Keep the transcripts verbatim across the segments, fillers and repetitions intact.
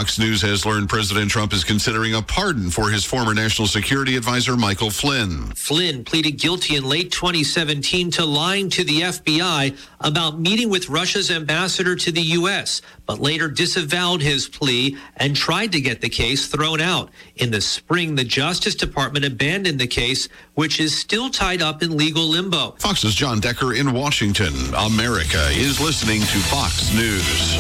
Fox News has learned President Trump is considering a pardon for his former national security advisor, Michael Flynn. Flynn pleaded guilty in late twenty seventeen to lying to the F B I about meeting with Russia's ambassador to the U S, but later disavowed his plea and tried to get the case thrown out. In the spring, the Justice Department abandoned the case, which is still tied up in legal limbo. Fox's John Decker in Washington. America is listening to Fox News.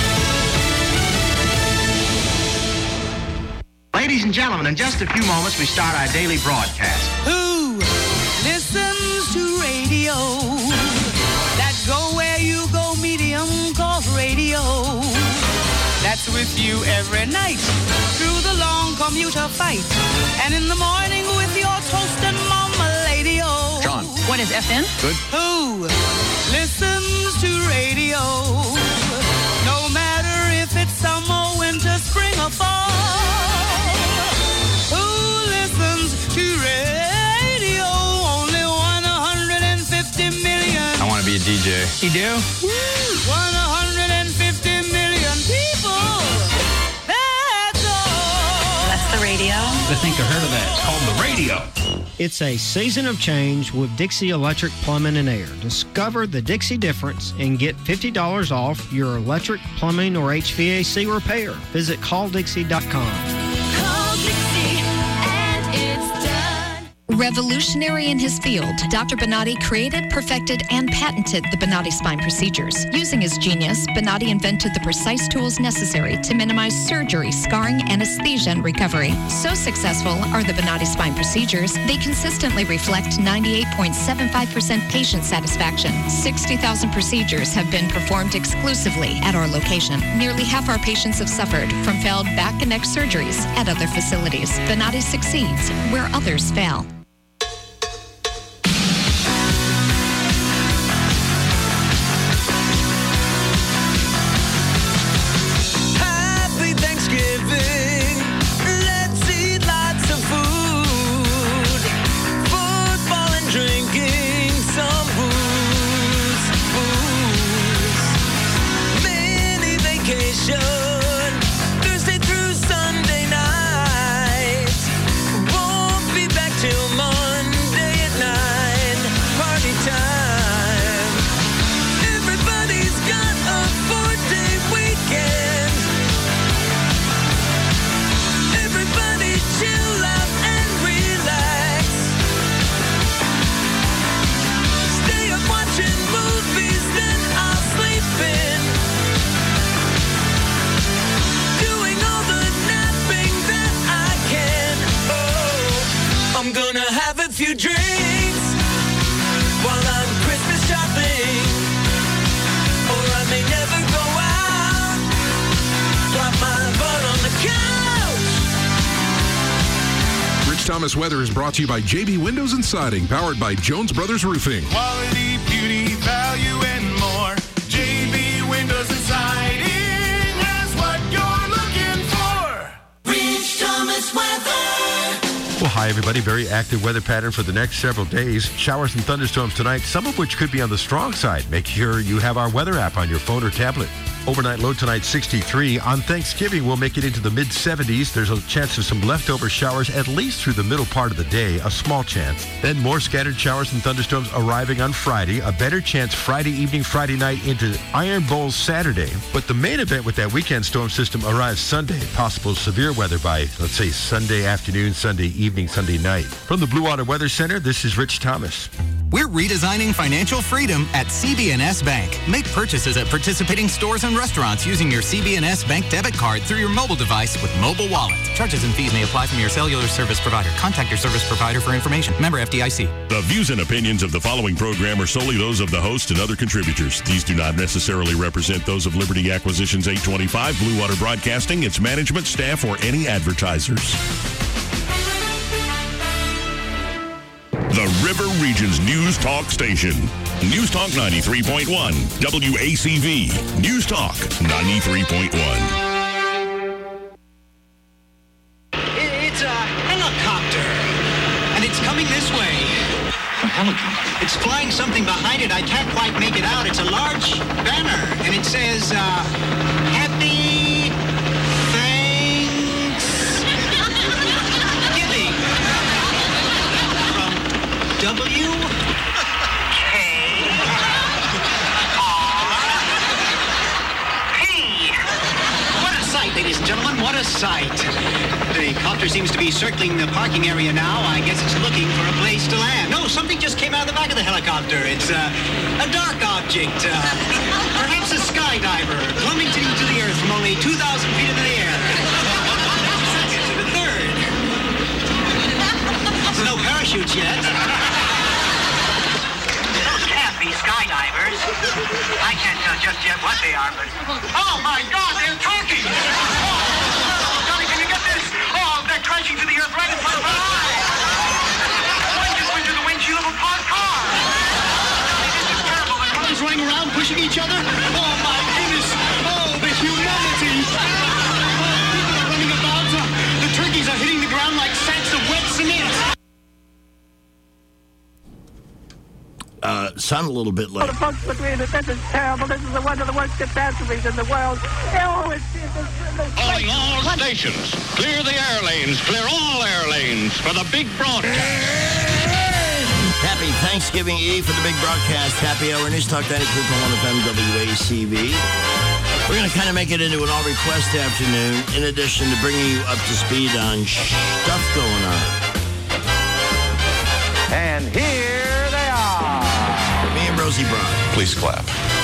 Ladies and gentlemen, in just a few moments, we start our daily broadcast. Who listens to radio? That go where you go medium called radio. That's with you every night through the long commuter fight. And in the morning with your toast and mama lady-o. John. What is F M? Good. Who listens to radio? No matter if it's summer, winter, spring, or fall. Who listens to radio? Only one hundred fifty million. I want to be a D J. You do? one hundred fifty million people. That's all. That's the radio. I think I heard of that. It's called the radio. It's a season of change with Dixie Electric Plumbing and Air. Discover the Dixie difference and get fifty dollars off your electric, plumbing, or H V A C repair. Visit call dixie dot com. Call Dixie and it's done. Revolutionary in his field, Doctor Bonatti created, perfected, and patented the Bonatti spine procedures. Using his genius, Bonatti invented the precise tools necessary to minimize surgery, scarring, anesthesia, and recovery. So successful are the Bonatti spine procedures, they consistently reflect ninety-eight point seven five percent patient satisfaction. sixty thousand procedures have been performed exclusively at our location. Nearly half our patients have suffered from failed back and neck surgeries at other facilities. Bonatti succeeds where others fail. Few drinks while I'm Christmas shopping, or I may never go out. Flop my butt on the couch. Rich Thomas Weather is brought to you by J B Windows and Siding, powered by Jones Brothers Roofing. Quality, beauty, value, and more. J B Windows and Siding has what you're looking for. Rich Thomas Weather. Well, hi, everybody. Very active weather pattern for the next several days. Showers and thunderstorms tonight, some of which could be on the strong side. Make sure you have our weather app on your phone or tablet. Overnight low tonight, sixty-three. On Thanksgiving, we'll make it into the mid seventies. There's a chance of some leftover showers at least through the middle part of the day, a small chance. Then more scattered showers and thunderstorms arriving on Friday. A better chance Friday evening, Friday night into Iron Bowl Saturday. But the main event with that weekend storm system arrives Sunday. Possible severe weather by, let's say, Sunday afternoon, Sunday evening, Sunday night. From the Blue Water Weather Center, this is Rich Thomas. We're redesigning financial freedom at C B N S Bank. Make purchases at participating stores and restaurants using your C B N S Bank debit card through your mobile device with Mobile Wallet. Charges and fees may apply from your cellular service provider. Contact your service provider for information. Member F D I C. The views and opinions of the following program are solely those of the host and other contributors. These do not necessarily represent those of Liberty Acquisitions eight twenty-five, Blue Water Broadcasting, its management, staff, or any advertisers. The River Region's News Talk Station. News Talk ninety-three point one, W A C V. News Talk ninety-three point one. It's a helicopter, and it's coming this way. A helicopter? It's flying something behind it. I can't quite make it out. It's a large banner, and it says, uh, Happy Thanksgiving. ladies and gentlemen, what a sight. The copter seems to be circling the parking area now. I guess it's looking for a place to land. No, something just came out of the back of the helicopter. It's uh, a dark object. Uh, perhaps a skydiver plummeting to the earth from only two thousand feet into the air. Second to the third. There's no parachutes yet. Those can't be skydivers. I can't tell just yet what they are, but... Oh, my God, they're turkeys! Oh, Johnny, can you get this? Oh, they're crashing to the earth right in front of our eyes! One just went through the windshield of a parked car! Johnny, this is terrible. The cars running around, pushing each other? Oh, my goodness! Oh, the humanity! Oh, people are running about. Uh, the turkeys are hitting the ground like sacks of wet cement. Uh, sound a little bit Well, like... the folks between us, this is terrible. This is one of the worst catastrophes in the world. Oh, it's... it's, it's Calling all what? stations. Clear the air lanes. Clear all air lanes for the big broadcast. Happy Thanksgiving Eve for the big broadcast. Happy Hour News Talk ninety-three point one F M W A C V. We're going to kind of make it into an all-request afternoon, in addition to bringing you up to speed on stuff going on. And here they are. Me and Rosie Brown. Please clap.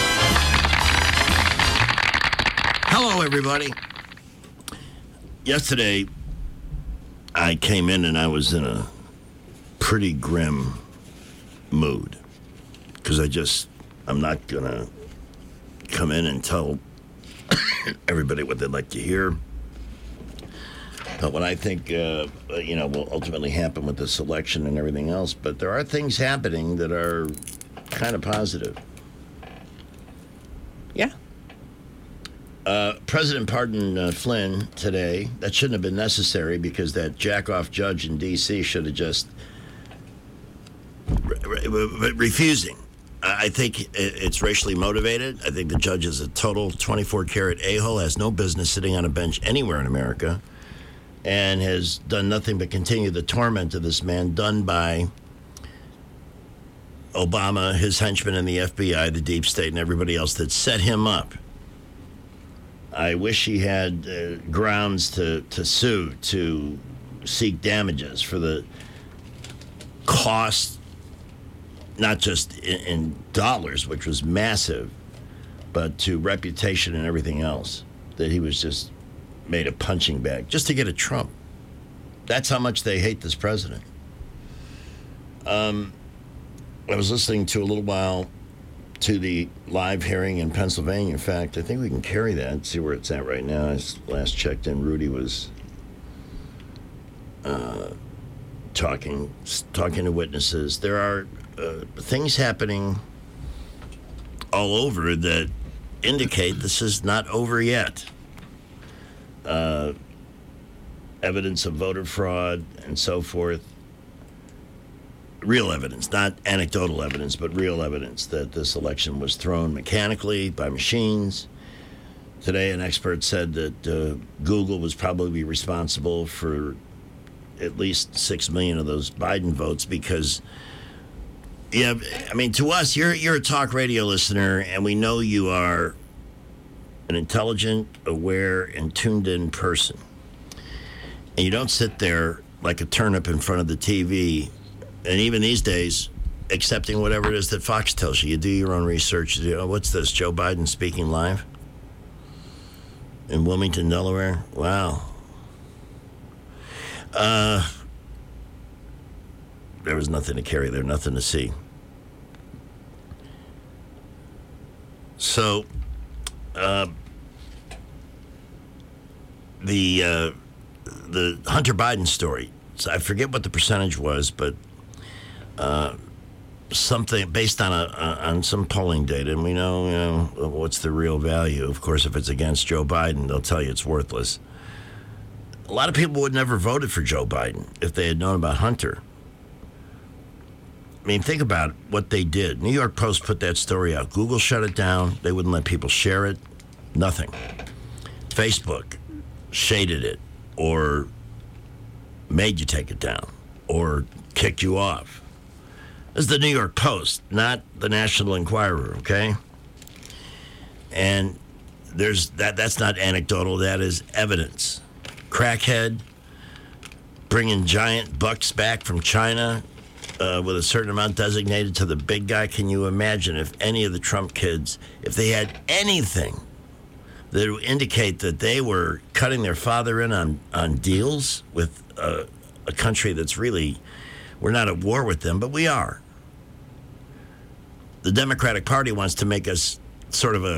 Hello, everybody. Yesterday, I came in and I was in a pretty grim mood because I just, I'm not going to come in and tell everybody what they'd like to hear. But what I think, uh, you know, will ultimately happen with this election and everything else. But there are things happening that are kind of positive. Yeah. Uh, President pardoned uh, Flynn today. That shouldn't have been necessary because that jack-off judge in D C should have just re- re- refusing. I think it's racially motivated. I think the judge is a total twenty-four karat a-hole, has no business sitting on a bench anywhere in America, and has done nothing but continue the torment of this man done by Obama, his henchmen in the F B I, the deep state, and everybody else that set him up. I wish he had uh, grounds to, to sue, to seek damages for the cost, not just in, in dollars, which was massive, but to reputation and everything else, that he was just made a punching bag just to get at Trump. That's how much they hate this president. Um, I was listening to a little while to the live hearing in Pennsylvania. In fact, I think we can carry that, see where it's at right now. I last checked in, Rudy was uh, talking, talking to witnesses. There are uh, things happening all over that indicate this is not over yet. Uh, evidence of voter fraud and so forth. Real evidence, not anecdotal evidence, but real evidence that this election was thrown mechanically by machines. Today, an expert said that uh, Google was probably responsible for at least six million of those Biden votes because, yeah, I mean, to us, you're you're a talk radio listener, and we know you are an intelligent, aware, and tuned-in person. And you don't sit there like a turnip in front of the T V, and even these days, accepting whatever it is that Fox tells you. You do your own research. You do, oh, what's this, Joe Biden speaking live in Wilmington, Delaware? Wow. Uh, there was nothing to carry there, nothing to see. So, uh, the uh, the Hunter Biden story. So I forget what the percentage was, but uh, something based on a on some polling data, and we know, you know what's the real value. Of course, if it's against Joe Biden, they'll tell you it's worthless. A lot of people would never voted for Joe Biden if they had known about Hunter. I mean, think about what they did. New York Post put that story out. Google shut it down. They wouldn't let people share it. Nothing. Facebook shaded it or made you take it down or kicked you off. This is the New York Post, not the National Enquirer, okay? And there's that. That's not anecdotal. That is evidence. Crackhead bringing giant bucks back from China uh, with a certain amount designated to the big guy. Can you imagine if any of the Trump kids, if they had anything that would indicate that they were cutting their father in on, on deals with uh, a country that's really, we're not at war with them, but we are. The Democratic Party wants to make us sort of a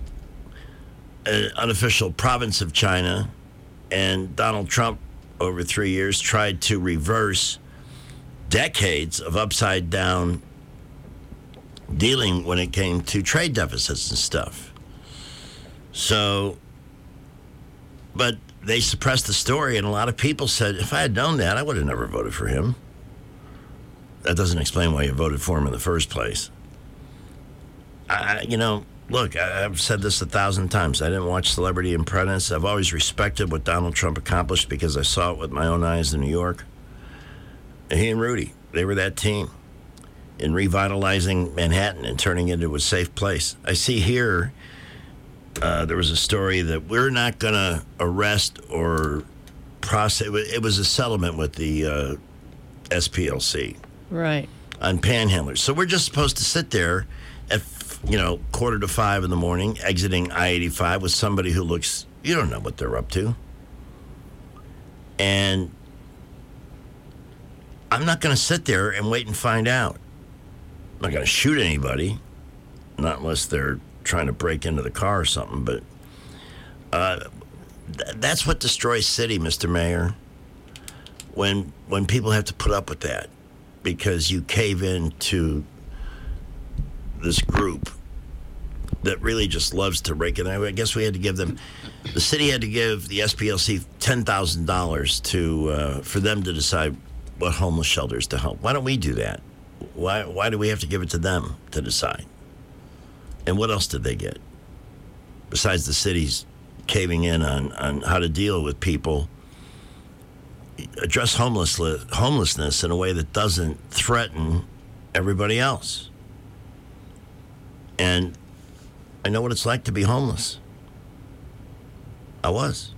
an unofficial province of China, and Donald Trump, over three years, tried to reverse decades of upside-down dealing when it came to trade deficits and stuff. So, but they suppressed the story, and a lot of people said, if I had known that, I would have never voted for him. That doesn't explain why you voted for him in the first place. I, you know, look, I, I've said this a thousand times. I didn't watch Celebrity Apprentice. I've always respected what Donald Trump accomplished because I saw it with my own eyes in New York. And he and Rudy, they were that team in revitalizing Manhattan and turning it into a safe place. I see here, uh, there was a story that we're not going to arrest or process. It was a settlement with the uh, S P L C. Right. On panhandlers. So we're just supposed to sit there at, you know, quarter to five in the morning, exiting I eighty-five with somebody who looks, you don't know what they're up to. And I'm not going to sit there and wait and find out. I'm not going to shoot anybody, not unless they're trying to break into the car or something. But uh, th- that's what destroys city, Mister Mayor, when when people have to put up with that because you cave in to this group that really just loves to rake it. I guess we had to give them, the city had to give the S P L C ten thousand dollars to uh, for them to decide what homeless shelters to help. Why don't we do that? Why why do we have to give it to them to decide? And what else did they get? Besides the city's caving in on, on how to deal with people, address homeless, homelessness in a way that doesn't threaten everybody else. And I know what it's like to be homeless. I was.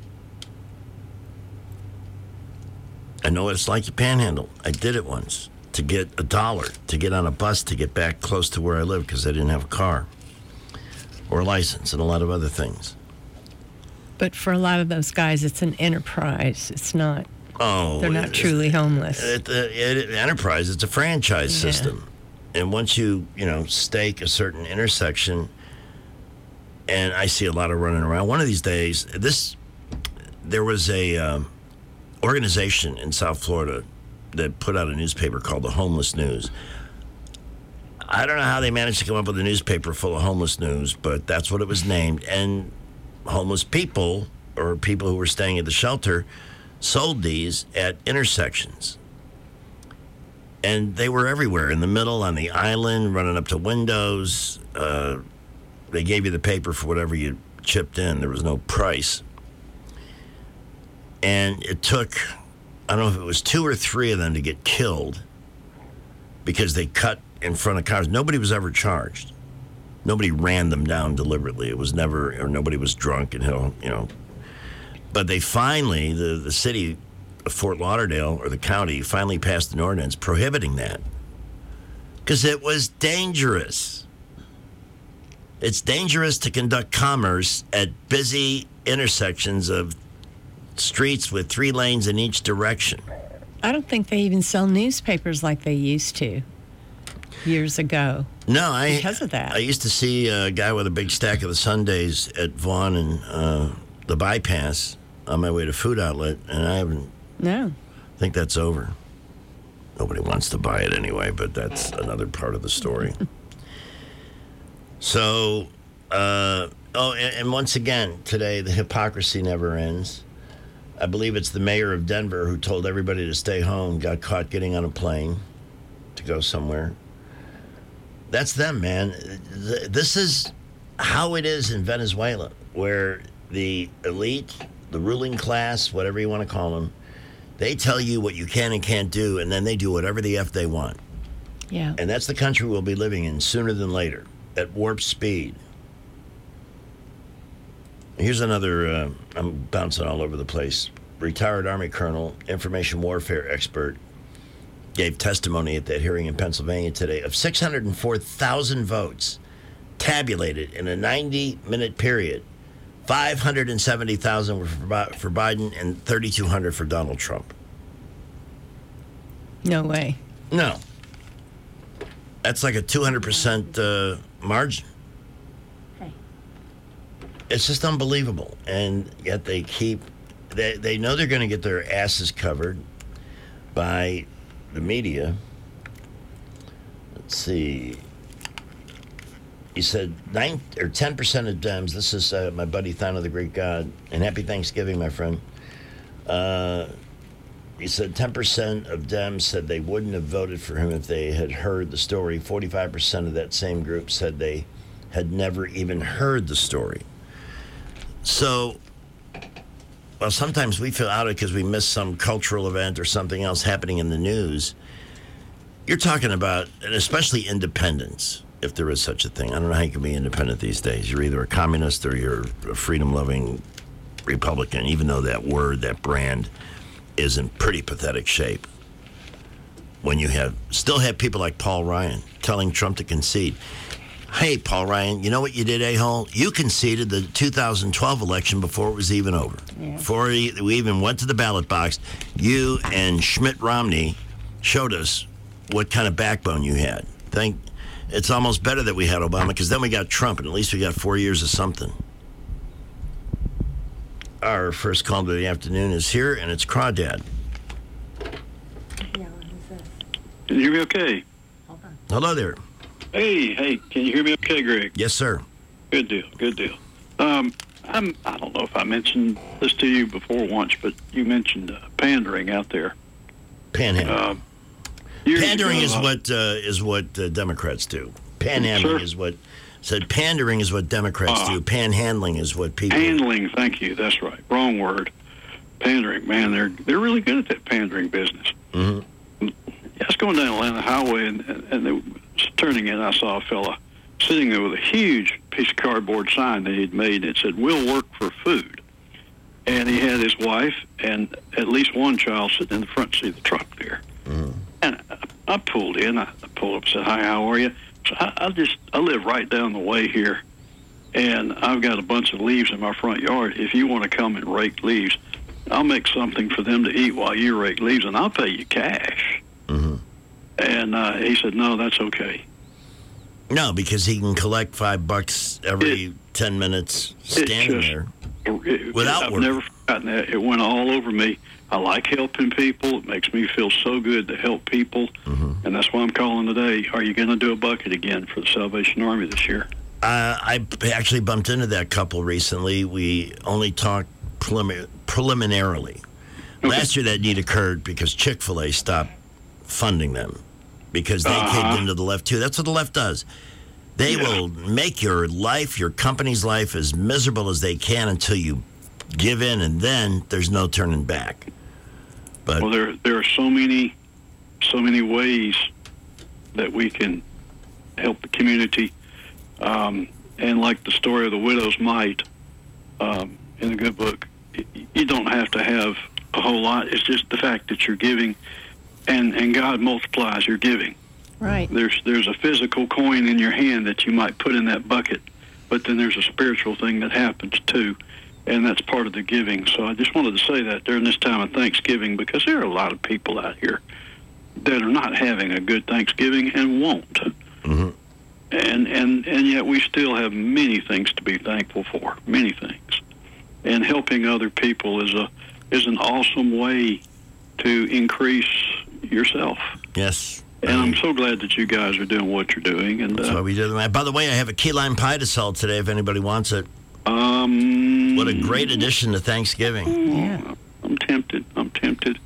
I know what it's like to panhandle. I did it once to get a dollar, to get on a bus to get back close to where I live because I didn't have a car or a license and a lot of other things. But for a lot of those guys, it's an enterprise. It's not. Oh, they're not truly homeless. It, it, it, enterprise, it's a franchise Yeah. system. And once you, you know, stake a certain intersection, and I see a lot of running around. One of these days, this, there was a um, organization in South Florida that put out a newspaper called the Homeless News. I don't know how they managed to come up with a newspaper full of homeless news, but that's what it was named. And homeless people, or people who were staying at the shelter, sold these at intersections. And they were everywhere, in the middle, on the island, running up to windows. Uh, they gave you the paper for whatever you chipped in. There was no price. And it took, I don't know if it was two or three of them to get killed because they cut in front of cars. Nobody was ever charged. Nobody ran them down deliberately. It was never, or nobody was drunk and, you know. But they finally, the, the city of Fort Lauderdale, or the county, finally passed an ordinance prohibiting that because it was dangerous. It's dangerous to conduct commerce at busy intersections of streets with three lanes in each direction. I don't think they even sell newspapers like they used to years ago. No, I because of that. I used to see a guy with a big stack of the Sundays at Vaughan and uh, the bypass on my way to Food Outlet, and I haven't. No. I think that's over. Nobody wants to buy it anyway, but that's another part of the story. So, uh, oh, and, and once again, today, the hypocrisy never ends. I believe it's the mayor of Denver who told everybody to stay home, got caught getting on a plane to go somewhere. That's them, man. This is how it is in Venezuela, where the elite, the ruling class, whatever you want to call them, they tell you what you can and can't do, and then they do whatever the F they want. Yeah. And that's the country we'll be living in sooner than later, at warp speed. Here's another, uh, I'm bouncing all over the place. Retired Army colonel, information warfare expert, gave testimony at that hearing in Pennsylvania today. Of six hundred four thousand votes tabulated in a ninety-minute period, five hundred seventy thousand were for, Bi- for Biden and thirty-two hundred for Donald Trump. No way. No. That's like a two hundred percent uh, margin. Hey. It's just unbelievable. And yet they keep, they, they know they're going to get their asses covered by the media. Let's see. He said nine or ten percent of Dems. This is uh, my buddy Thano the Greek God. And happy Thanksgiving, my friend. Uh, he said ten percent of Dems said they wouldn't have voted for him if they had heard the story. forty-five percent of that same group said they had never even heard the story. So, well, sometimes we feel out of it because we miss some cultural event or something else happening in the news. You're talking about, and especially independence, if there is such a thing. I don't know how you can be independent these days. You're either a communist or you're a freedom-loving Republican, even though that word, that brand, is in pretty pathetic shape. When you have still have people like Paul Ryan telling Trump to concede. Hey, Paul Ryan, you know what you did, a-hole? You conceded the two thousand twelve election before it was even over. Yeah. Before we even went to the ballot box, you and Schmidt Romney showed us what kind of backbone you had. Thank. It's almost better that we had Obama, because then we got Trump, and at least we got four years of something. Our first call of the afternoon is here, and it's Crawdad. Can you hear me okay? Hello there. Hey, hey, can you hear me okay, Greg? Yes, sir. Good deal, good deal. Um, I'm, I don't know if I mentioned this to you before once, but you mentioned uh, pandering out there. Panhandling. Um, Pandering ago, is uh, what uh, is what uh, Democrats do. Panhandling Sir? is what said. Pandering is what Democrats Uh, do. Panhandling is what people. Handling, thank you. That's right. Wrong word. Pandering, man, they're they're really good at that pandering business. Mm-hmm. I was going down Atlanta Highway, and, and, and they was turning in. I saw a fella sitting there with a huge piece of cardboard sign that he'd made. It said, "We'll work for food." And he had his wife and at least one child sitting in the front seat of the truck there. Mm-hmm. And I, I pulled in. I, I pulled up and said, "Hi, how are you?" So I, I just, I live right down the way here, and I've got a bunch of leaves in my front yard. If you want to come and rake leaves, I'll make something for them to eat while you rake leaves, and I'll pay you cash. Mm-hmm. And uh, he said, "No, that's okay." No, because he can collect five bucks every It- ten minutes standing just- there. It- Without I've work. never forgotten that. It went all over me. I like helping people. It makes me feel so good to help people. Mm-hmm. And that's why I'm calling today. Are you going to do a bucket again for the Salvation Army this year? Uh, I actually bumped into that couple recently. We only talked prelim- preliminarily. Okay. Last year that need occurred because Chick-fil-A stopped funding them because they Uh-huh. caved into the left too. That's what the left does. They Yeah. will make your life, your company's life, as miserable as they can until you give in, and then there's no turning back. But Well, there there are so many, so many ways that we can help the community. Um, and like the story of the widow's mite um, in the good book, y- you don't have to have a whole lot. It's just the fact that you're giving, and, and God multiplies your giving. Right. There's there's a physical coin in your hand that you might put in that bucket, but then there's a spiritual thing that happens too, and that's part of the giving. So I just wanted to say that during this time of Thanksgiving, because there are a lot of people out here that are not having a good Thanksgiving and won't. Mm-hmm. And, and, and yet we still have many things to be thankful for, many things. And helping other people is a is an awesome way to increase yourself. yes. And I'm so glad that you guys are doing what you're doing. And That's uh, why we did that. By the way, I have a key lime pie to sell today if anybody wants it. um, What a great addition to Thanksgiving. Yeah. I'm tempted. I'm tempted.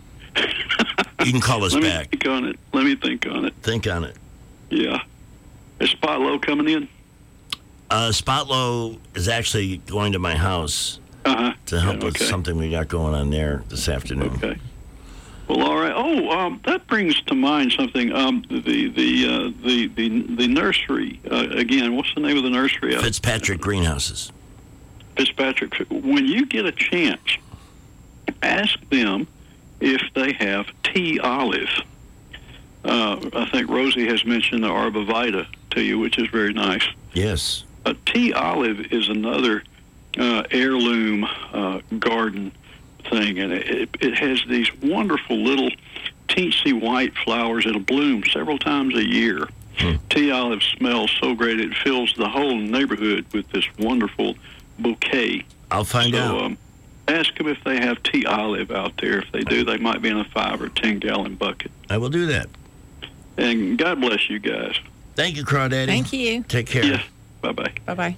You can call us Let back. me think on it. Let me think on it. Think on it. Yeah. Is Spot Low coming in? Uh, Spotlow is actually going to my house Uh-huh. to help Yeah, with okay. something we got going on there this afternoon. Okay. Well, all right. Oh, um, that brings to mind something. Um, the the uh, the, the the nursery uh, again. What's the name of the nursery? Fitzpatrick Greenhouses. Fitzpatrick, when you get a chance, ask them if they have tea olive. Uh, I think Rosie has mentioned the Arborvitae to you, which is very nice. Yes. A tea olive is another uh, heirloom uh, garden thing, and it, it has these wonderful little teensy white flowers. It'll bloom several times a year. Hmm. Tea olive smells so great it fills the whole neighborhood with this wonderful bouquet. I'll find so, out. Um, ask them if they have tea olive out there. If they do, they might be in a five or ten gallon bucket. I will do that. And God bless you guys. Thank you, Crawdaddy. Thank you. Take care. Yes. Bye-bye. Bye-bye.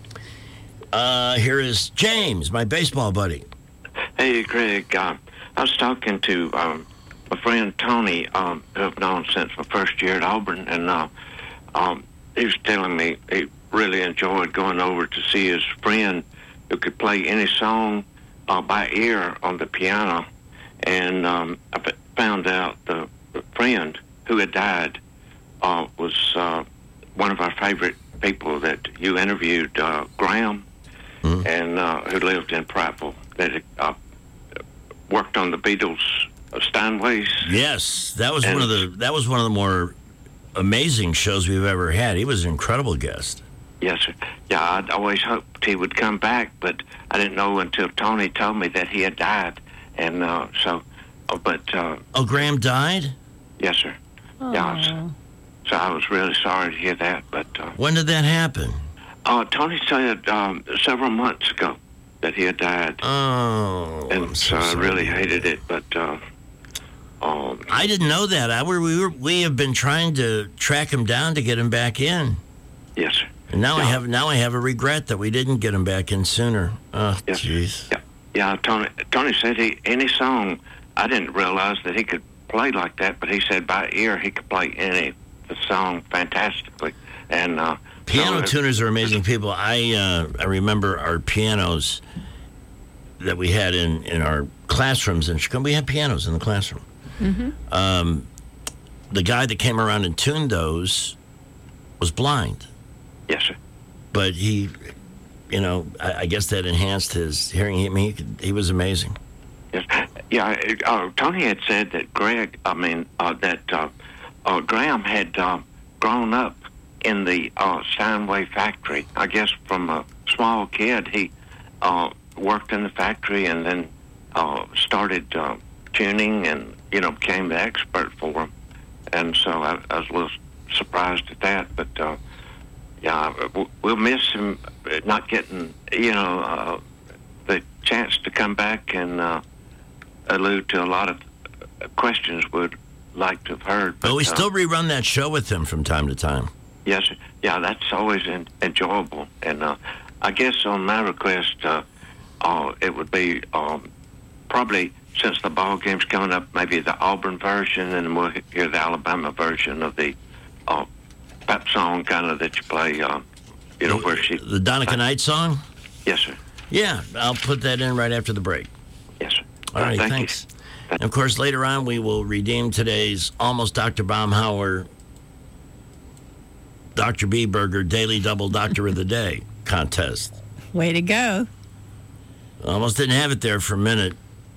Uh, here is James, my baseball buddy. Hey, Greg. Uh, I was talking to um, my friend Tony, um, who I've known since my first year at Auburn, and uh, um, he was telling me he really enjoyed going over to see his friend who could play any song uh, by ear on the piano. And um, I f- found out the friend who had died uh, was uh, one of our favorite people that you interviewed, uh, Graham, mm-hmm. and uh, who lived in Prattville, that had, uh, worked on the Beatles' uh, Steinways. Yes, that was and, one of the that was one of the more amazing shows we've ever had. He was an incredible guest. Yes, sir. Yeah, I'd always hoped he would come back, but I didn't know until Tony told me that he had died, and uh, so, uh, but. Uh, oh, Graham died? Yes, sir. Aww. Yeah, so, so I was really sorry to hear that, but. Uh, when did that happen? Uh, Tony said um, several months ago that he had died. Oh, and I'm so, so I sorry. really hated it, but. Uh, um, I didn't know that. I were, we were we have been trying to track him down to get him back in. Yes, sir. And now yeah. I have now I have a regret that we didn't get him back in sooner. Oh, yes, jeez. Yeah, yeah. Tony Tony said he any song. I didn't realize that he could play like that, but he said by ear he could play any the song fantastically. And uh, piano so tuners are amazing people. I uh, I remember our pianos that we had in, in our classrooms in Chicago. We had pianos in the classroom. Mm-hmm. Um, the guy that came around and tuned those was blind. Yes, sir. But he, you know, I, I guess that enhanced his hearing. I mean, he, could, he was amazing. Yes. Yeah, uh, Tony had said that Greg, I mean, uh, that uh, uh, Graham had uh, grown up in the uh, Steinway factory. I guess from a small kid, he uh, worked in the factory and then uh, started uh, tuning and, you know, became the expert for him. And so I, I was a little surprised at that, but... Uh, Yeah, we'll miss him not getting, you know, uh, the chance to come back and uh, allude to a lot of questions we'd like to have heard. But, but we uh, still rerun that show with him from time to time. Yes, yeah, that's always in, enjoyable. And uh, I guess on my request, uh, uh, it would be um, probably, since the ball game's coming up, maybe the Auburn version, and we'll hear the Alabama version of the uh, pep song kind of that you play, uh, you know, where she... The Donica Knight song? Yes, sir. Yeah, I'll put that in right after the break. Yes, sir. All right, Thank thanks. And of course, later on, we will redeem today's Almost Doctor Baumhauer Doctor B. Burger Daily Double Doctor of the Day contest. Way to go. Almost didn't have it there for a minute,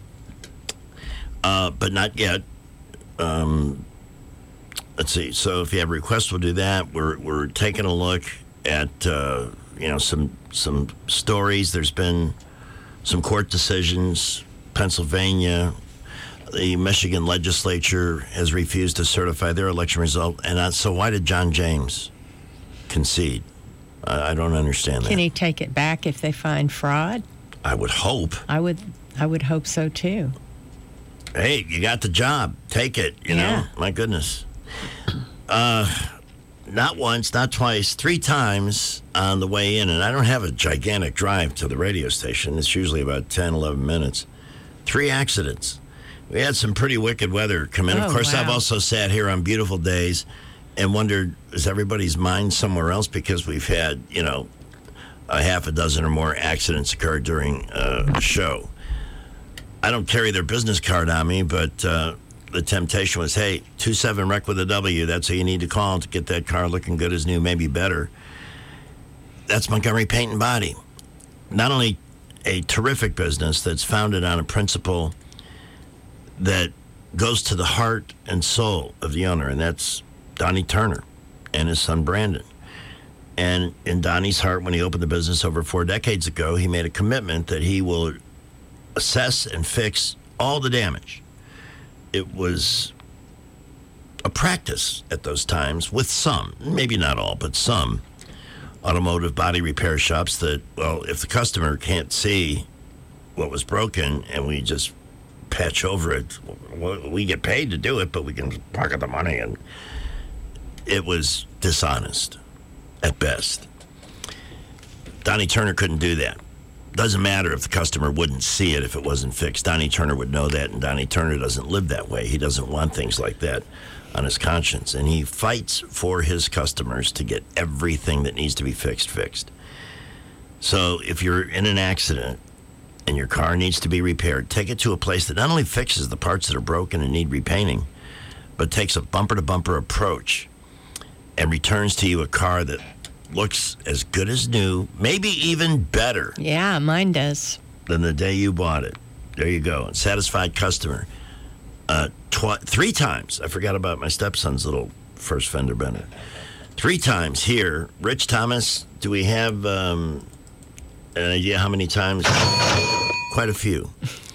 uh, but not yet. Um... Let's see. So if you have requests, we'll do that. We're we're taking a look at uh, you know some some stories. There's been some court decisions. Pennsylvania, the Michigan legislature has refused to certify their election result, and uh, so why did John James concede? I, I don't understand that. Can he take it back if they find fraud? I would hope. I would. I would hope so too. Hey, you got the job. Take it. You Yeah. know, my goodness. Uh, not once, not twice, three times on the way in. And I don't have a gigantic drive to the radio station. It's usually about ten, eleven minutes. Three accidents. We had some pretty wicked weather come in. Oh, of course, wow. I've also sat here on beautiful days and wondered, is everybody's mind somewhere else? Because we've had, you know, a half a dozen or more accidents occur during uh, a show. I don't carry their business card on me, but... Uh, the temptation was, hey, two seven rec with a W. That's who you need to call to get that car looking good as new, maybe better. That's Montgomery Paint and Body. Not only a terrific business that's founded on a principle that goes to the heart and soul of the owner, and that's Donnie Turner and his son Brandon. And in Donnie's heart, when he opened the business over four decades ago, he made a commitment that he will assess and fix all the damage. It was a practice at those times with some, maybe not all, but some automotive body repair shops that, well, if the customer can't see what was broken and we just patch over it, we get paid to do it, but we can pocket the money. And it was dishonest at best. Donnie Turner couldn't do that. Doesn't matter if the customer wouldn't see it if it wasn't fixed. Donnie Turner would know that, and Donnie Turner doesn't live that way. He doesn't want things like that on his conscience, and he fights for his customers to get everything that needs to be fixed fixed. So if you're in an accident and your car needs to be repaired, take it to a place that not only fixes the parts that are broken and need repainting, but takes a bumper-to-bumper approach and returns to you a car that looks as good as new, maybe even better. Yeah, mine does. Than the day you bought it. There you go. And satisfied customer. Uh, tw- three times. I forgot about my stepson's little first fender bender. Three times here. Rich Thomas, do we have um, an idea how many times? Quite a few.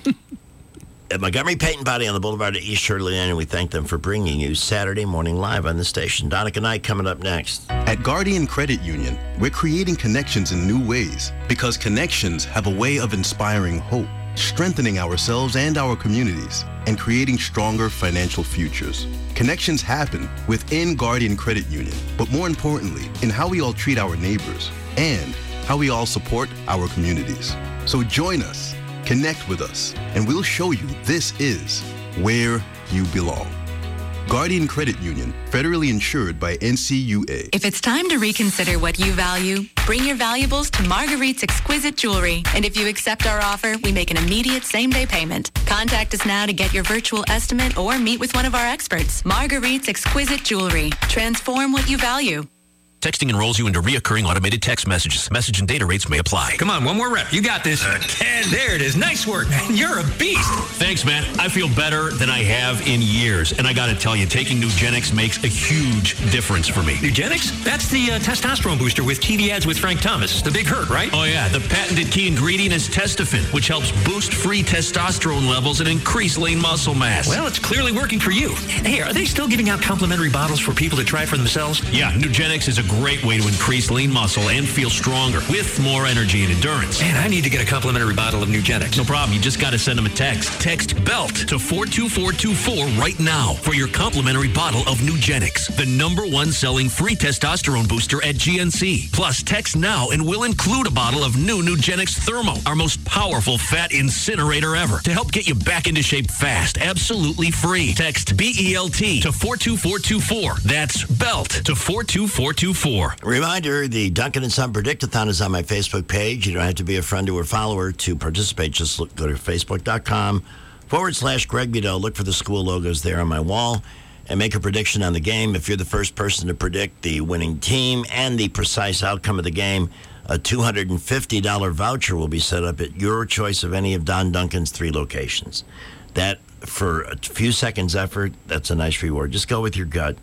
At Montgomery Paint and Body on the Boulevard at East Shirley Lane, and we thank them for bringing you Saturday Morning Live on the station. Donica Knight coming up next. At Guardian Credit Union, we're creating connections in new ways because connections have a way of inspiring hope, strengthening ourselves and our communities, and creating stronger financial futures. Connections happen within Guardian Credit Union, but more importantly, in how we all treat our neighbors and how we all support our communities. So join us. Connect with us, and we'll show you this is where you belong. Guardian Credit Union, federally insured by N C U A. If it's time to reconsider what you value, bring your valuables to Marguerite's Exquisite Jewelry. And if you accept our offer, we make an immediate same-day payment. Contact us now to get your virtual estimate or meet with one of our experts. Marguerite's Exquisite Jewelry. Transform what you value. Texting enrolls you into reoccurring automated text messages. Message and data rates may apply. Come on, one more rep. You got this. Uh, ten. There it is. Nice work, man. You're a beast. Thanks, man. I feel better than I have in years. And I got to tell you, taking Nugenix makes a huge difference for me. Nugenix? That's the uh, testosterone booster with T V ads with Frank Thomas. The big hurt, right? Oh, yeah. The patented key ingredient is Testofen, which helps boost free testosterone levels and increase lean muscle mass. Well, it's clearly working for you. Hey, are they still giving out complimentary bottles for people to try for themselves? Yeah, Nugenix is a great way to increase lean muscle and feel stronger with more energy and endurance. Man, I need to get a complimentary bottle of Nugenix. No problem. You just got to send them a text. Text BELT to four two four two four right now for your complimentary bottle of Nugenix, the number one selling free testosterone booster at G N C. Plus, text now and we'll include a bottle of new Nugenix Thermo, our most powerful fat incinerator ever, to help get you back into shape fast, absolutely free. Text B E L T to four two four two four. That's BELT to four two four two four. Reminder, the Duncan and Son Predictathon is on my Facebook page. You don't have to be a friend or follower to participate. Just look, go to facebook.com forward slash Greg Budell. Look for the school logos there on my wall and make a prediction on the game. If you're the first person to predict the winning team and the precise outcome of the game, a two hundred fifty dollars voucher will be set up at your choice of any of Don Duncan's three locations. That, for a few seconds effort, that's a nice reward. Just go with your gut,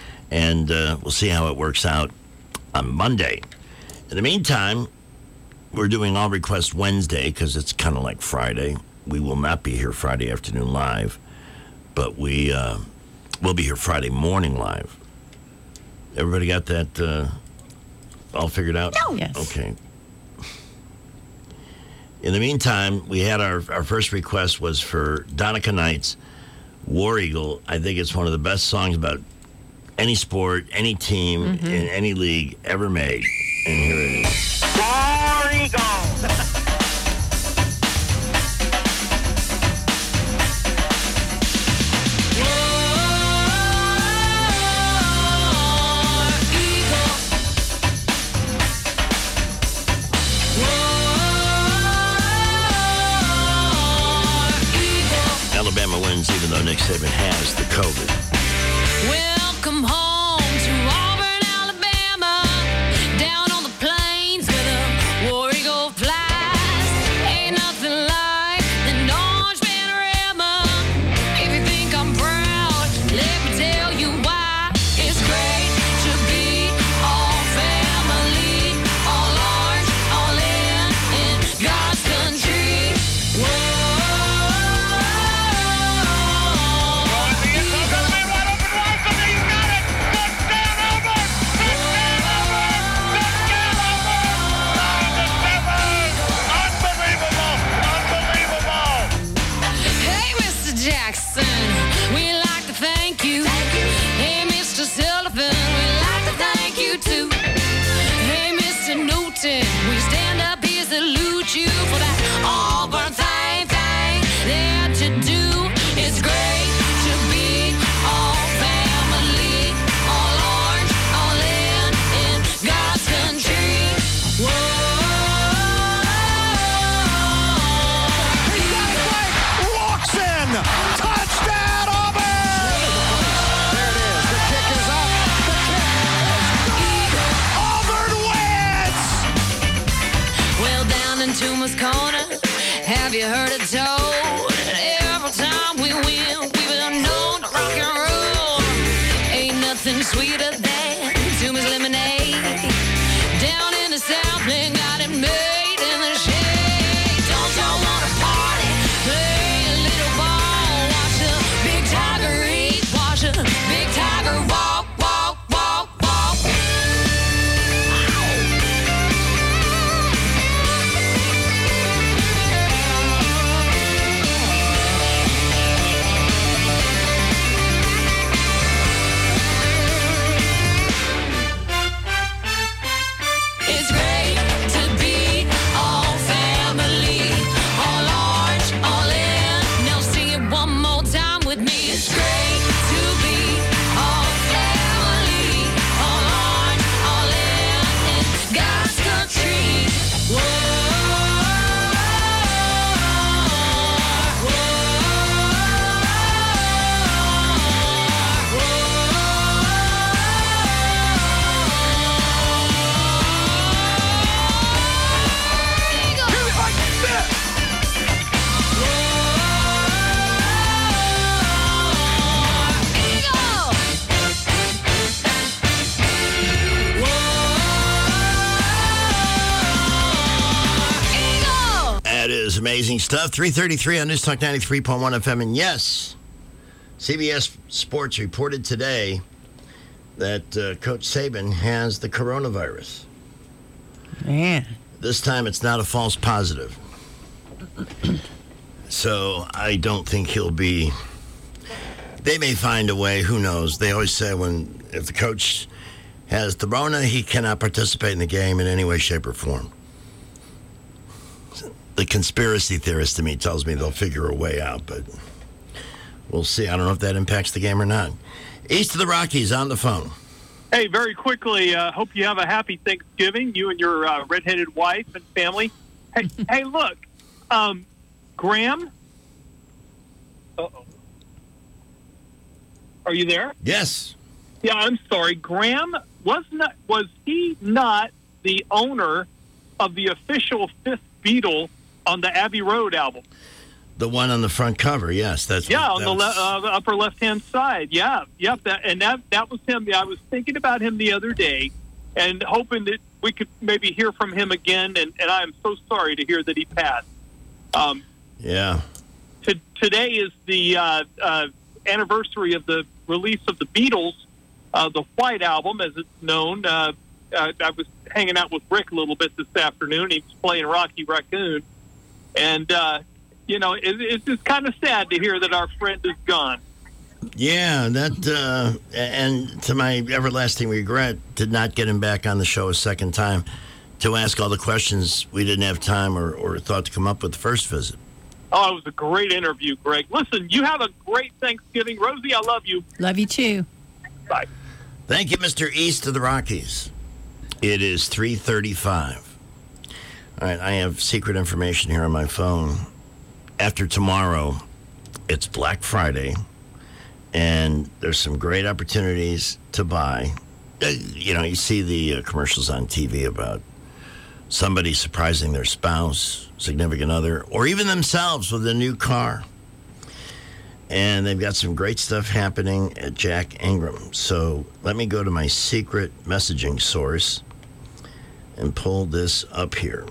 and uh, we'll see how it works out on Monday. In the meantime, we're doing All Request Wednesday because it's kind of like Friday. We will not be here Friday afternoon live, but we uh, will be here Friday morning live. Everybody got that uh, all figured out? No. Yes. Okay. In the meantime, we had our, our first request was for Donica Knight's War Eagle. I think it's one of the best songs about any sport, any team, mm-hmm. in any league ever made. And here it is. War Eagle! Alabama wins even though Nick Saban has the COVID. Welcome home to Auburn, Alabama, down on the plains where the War Eagle flies. Jackson, we'd like to thank you. Hey, Mister Sullivan, we'd like to thank you too. Hey, Mister Newton, we stand up here, salute you for that Auburn thing, thing that you do. It's great to be all family, all orange, all in, in God's country. Whoa. Touchdown, Auburn! There it is. The kick is up. The kick is gone. Auburn wins! Well, down in Toomer's Corner, have you heard it told? Every time we win, we've been known to rock and roll. Ain't nothing sweeter than Toomer's lemonade. Down in the South, they got it made in the shade. Don't y'all want to party? Play a little ball. Watch the big tiger eat. Watch the big tiger walk, walk, walk, walk. It's great to be all family, all orange, all in. Now sing it one more time with me. It's great to be all family, all orange, all in, in God's country. Whoa, That is amazing stuff. three thirty-three on News Talk ninety-three point one F M. And yes, C B S Sports reported today that uh, Coach Saban has the coronavirus. Man. This time it's not a false positive. So I don't think he'll be... They may find a way. Who knows? They always say when if the coach has the Rona, he cannot participate in the game in any way, shape, or form. The conspiracy theorist to me tells me they'll figure a way out, but we'll see. I don't know if that impacts the game or not. East of the Rockies on the phone. Hey, very quickly, uh, hope you have a happy Thanksgiving, you and your uh, redheaded wife and family. Hey, hey, look, um, Graham? Uh-oh. Are you there? Yes. Yeah, I'm sorry. Graham, was not, was he not the owner of the official Fifth Beatle on the Abbey Road album? The one on the front cover, yes. That's Yeah, what, on that the, was- le- uh, upper left-hand side. Yeah, yep. That, and that that was him. I was thinking about him the other day and hoping that we could maybe hear from him again, and, and I am so sorry to hear that he passed. Um, yeah. to, today is the uh, uh, anniversary of the release of the Beatles, uh, the White Album, as it's known. Uh, uh, I was hanging out with Rick a little bit this afternoon. He was playing Rocky Raccoon. And, uh, you know, it, it's just kind of sad to hear that our friend is gone. Yeah, that, uh, and to my everlasting regret, did not get him back on the show a second time to ask all the questions we didn't have time or, or thought to come up with the first visit. Oh, it was a great interview, Greg. Listen, you have a great Thanksgiving. Rosie, I love you. Love you too. Bye. Thank you, Mister East of the Rockies. It is three thirty-five. All right, I have secret information here on my phone. After tomorrow, it's Black Friday, and there's some great opportunities to buy. Uh, you know, you see the uh, commercials on T V about somebody surprising their spouse, significant other, or even themselves with a new car. And they've got some great stuff happening at Jack Ingram. So let me go to my secret messaging source and pull this up here.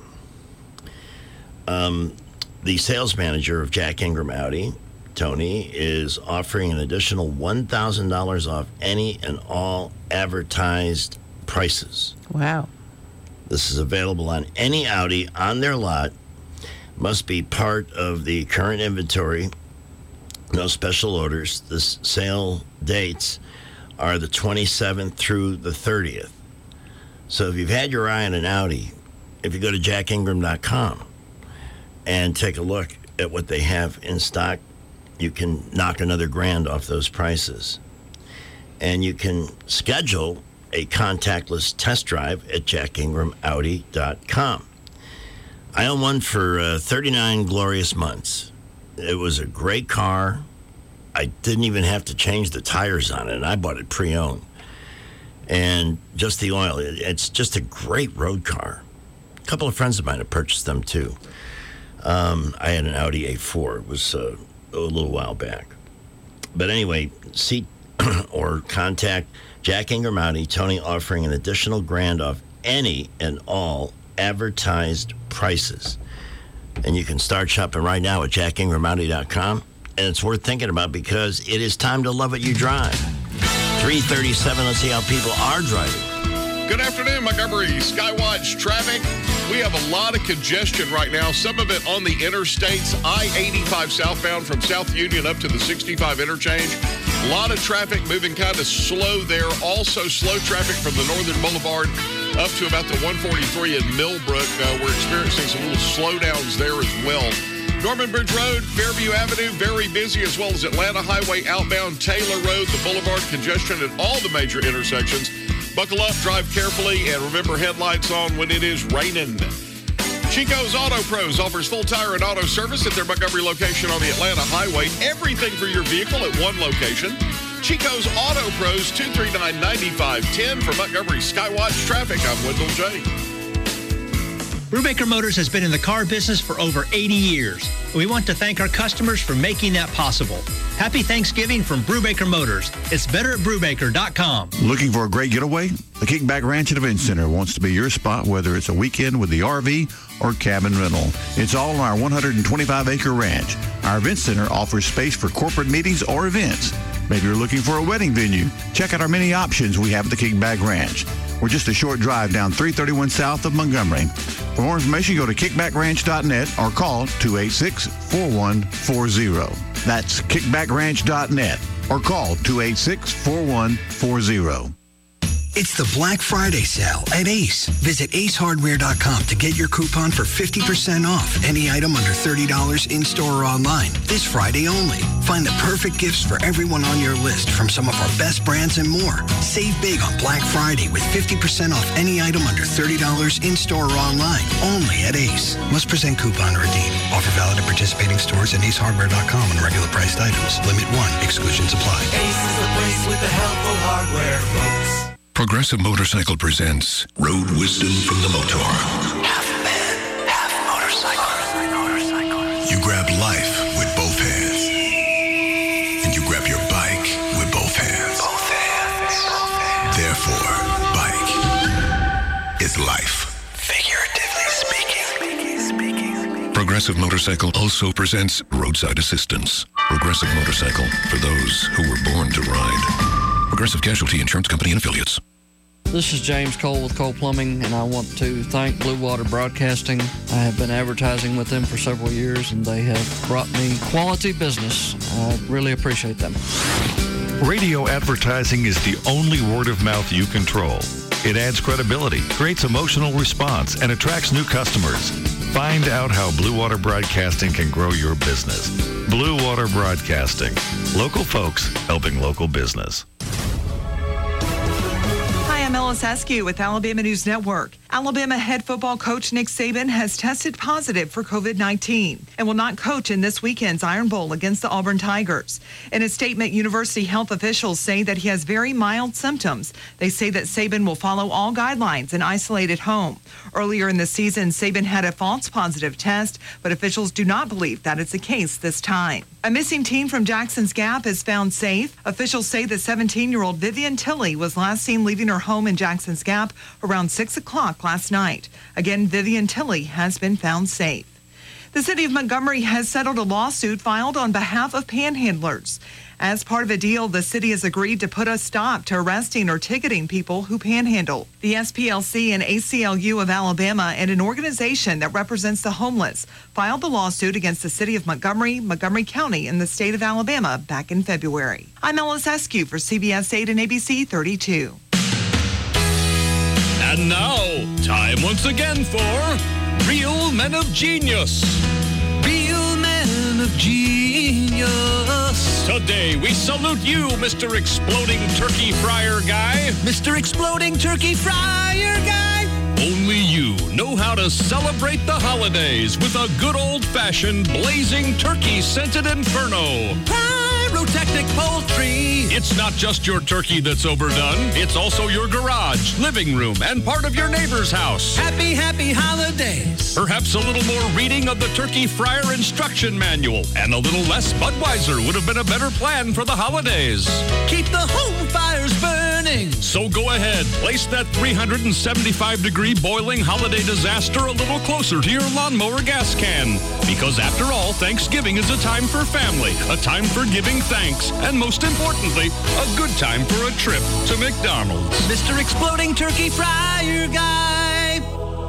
Um, the sales manager of Jack Ingram Audi, Tony, is offering an additional one thousand dollars off any and all advertised prices. Wow. This is available on any Audi on their lot. Must be part of the current inventory No special orders. The s- sale dates are the twenty-seventh through the thirtieth. So if you've had your eye on an Audi, if you go to jack ingram dot com and take a look at what they have in stock, you can knock another grand off those prices. And you can schedule a contactless test drive at jack ingram audi dot com. I own one for uh, thirty-nine glorious months. It was a great car. I didn't even have to change the tires on it, and I bought it pre-owned. And just the oil. It, it's just a great road car. A couple of friends of mine have purchased them, too. Um, I had an Audi A four. It was uh, a little while back. But anyway, see or contact Jack Ingram Audi, Tony offering an additional grand off any and all advertised prices. And you can start shopping right now at jack ingram audi dot com. And it's worth thinking about because it is time to love what you drive. three thirty-seven, let's see how people are driving. Good afternoon, Montgomery Skywatch traffic. We have a lot of congestion right now, some of it on the interstates. I eighty-five southbound from South Union up to the sixty-five interchange. A lot of traffic moving kind of slow there. Also slow traffic from the Northern Boulevard up to about the one forty-three in Millbrook. Uh, we're experiencing some little slowdowns there as well. Norman Bridge Road, Fairview Avenue, very busy, as well as Atlanta Highway outbound, Taylor Road, the Boulevard, congestion at all the major intersections. Buckle up, drive carefully, and remember headlights on when it is raining. Chico's Auto Pros offers full tire and auto service at their Montgomery location on the Atlanta Highway. Everything for your vehicle at one location. Chico's Auto Pros, two three nine, nine five one zero for Montgomery Skywatch traffic. I'm Wendell J. Brubaker Motors has been in the car business for over eighty years. We want to thank our customers for making that possible. Happy Thanksgiving from Brubaker Motors. It's better at brubaker dot com. Looking for a great getaway? The Kickback Ranch and Event Center wants to be your spot, whether it's a weekend with the R V or cabin rental. It's all on our one hundred twenty-five acre ranch. Our event center offers space for corporate meetings or events. Maybe you're looking for a wedding venue. Check out our many options we have at the Kickback Ranch. We're just a short drive down three thirty-one south of Montgomery. For more information, go to kickback ranch dot net or call two eight six, four one four zero. That's kickback ranch dot net or call two eight six, four one four zero. It's the Black Friday sale at Ace. Visit ace hardware dot com to get your coupon for fifty percent off any item under thirty dollars in-store or online. This Friday only. Find the perfect gifts for everyone on your list from some of our best brands and more. Save big on Black Friday with fifty percent off any item under thirty dollars in-store or online. Only at Ace. Must present coupon or redeem. Offer valid at participating stores and ace hardware dot com on regular priced items. Limit one. Exclusions apply. Ace is the place with the helpful hardware, folks. Progressive Motorcycle presents Road Wisdom from the Motor. Half man, half motorcycle. You grab life with both hands. And you grab your bike with both hands. Both hands. Therefore, bike is life. Figuratively speaking. Progressive Motorcycle also presents Roadside Assistance. Progressive Motorcycle for those who were born to ride. Progressive Casualty Insurance Company and Affiliates. This is James Cole with Cole Plumbing, and I want to thank Blue Water Broadcasting. I have been advertising with them for several years, and they have brought me quality business. I really appreciate them. Radio advertising is the only word of mouth you control. It adds credibility, creates emotional response, and attracts new customers. Find out how Blue Water Broadcasting can grow your business. Blue Water Broadcasting. Local folks helping local business. I'm Ellis Askew with Alabama News Network. Alabama head football coach Nick Saban has tested positive for covid nineteen and will not coach in this weekend's Iron Bowl against the Auburn Tigers. In a statement, university health officials say that he has very mild symptoms. They say that Saban will follow all guidelines and isolate at home. Earlier in the season, Saban had a false positive test, but officials do not believe that is the case this time. A missing teen from Jackson's Gap is found safe. Officials say the seventeen-year-old Vivian Tilley was last seen leaving her home in Jackson's Gap around six o'clock last night. Again, Vivian Tilley has been found safe. The city of Montgomery has settled a lawsuit filed on behalf of panhandlers. As part of a deal, the city has agreed to put a stop to arresting or ticketing people who panhandle. The S P L C and A C L U of Alabama and an organization that represents the homeless filed the lawsuit against the city of Montgomery, Montgomery County, and the state of Alabama back in February. I'm Ellis Eskew for C B S eight and A B C thirty-two. And now, time once again for Real Men of Genius. Real Men of Genius. Today, we salute you, Mister Exploding Turkey Fryer Guy. Mister Exploding Turkey Fryer Guy. Only you know how to celebrate the holidays with a good old-fashioned blazing turkey-scented inferno. Pyrotechnic poultry. It's not just your turkey that's overdone. It's also your garage, living room, and part of your neighbor's house. Happy, happy holidays. Perhaps a little more reading of the turkey fryer instruction manual and a little less Budweiser would have been a better plan for the holidays. Keep the home fires burning. So go ahead, place that three hundred seventy-five degree boiling holiday disaster a little closer to your lawnmower gas can. Because after all, Thanksgiving is a time for family, a time for giving thanks, and most importantly, a good time for a trip to McDonald's. Mister Exploding Turkey Fryer Guy.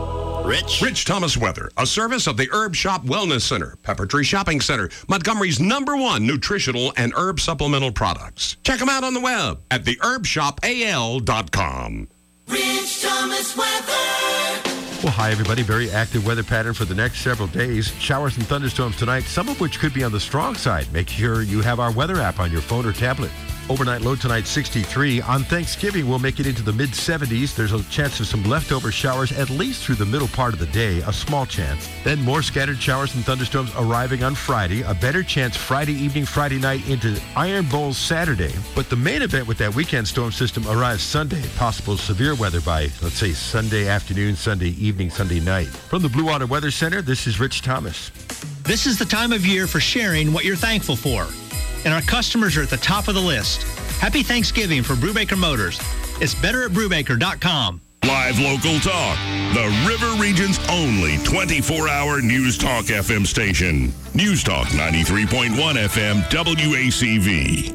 Rich. Rich Thomas Weather, a service of the Herb Shop Wellness Center, Pepper Tree Shopping Center, Montgomery's number one nutritional and herb supplemental products. Check them out on the web at the herb shop a l dot com. Rich Thomas Weather. Well, hi, everybody. Very active weather pattern for the next several days. Showers and thunderstorms tonight, some of which could be on the strong side. Make sure you have our weather app on your phone or tablet. Overnight low tonight, sixty-three. On Thanksgiving, we'll make it into the mid seventies. There's a chance of some leftover showers at least through the middle part of the day, a small chance. Then more scattered showers and thunderstorms arriving on Friday. A better chance Friday evening, Friday night into Iron Bowl Saturday. But the main event with that weekend storm system arrives Sunday. Possible severe weather by, let's say, Sunday afternoon, Sunday evening, Sunday night. From the Blue Water Weather Center, this is Rich Thomas. This is the time of year for sharing what you're thankful for. And our customers are at the top of the list. Happy Thanksgiving for Brubaker Motors. It's better at brubaker dot com. Live local talk. The River Region's only twenty-four hour News Talk F M station. News Talk ninety-three point one F M W A C V.